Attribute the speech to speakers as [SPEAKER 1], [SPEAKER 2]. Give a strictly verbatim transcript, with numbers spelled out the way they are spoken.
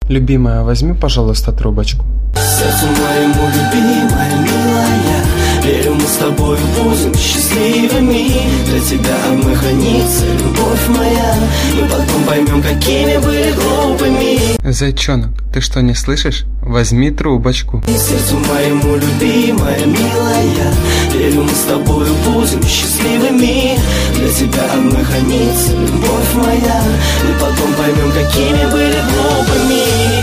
[SPEAKER 1] Любимая, возьми, пожалуйста, трубочку.
[SPEAKER 2] Сердцу моему, любимая, милая, верю, мы с тобой будем счастливыми. Для тебя мы хранится любовь моя. Мы потом поймем, какими были глупыми.
[SPEAKER 1] Зайчонок, ты что, не слышишь? Возьми трубочку.
[SPEAKER 2] Сердцу моему, любимая, милая, верю, мы с тобой будем счастливыми. Для тебя мы хранится любовь моя. Мы потом поймем, какими были глупыми.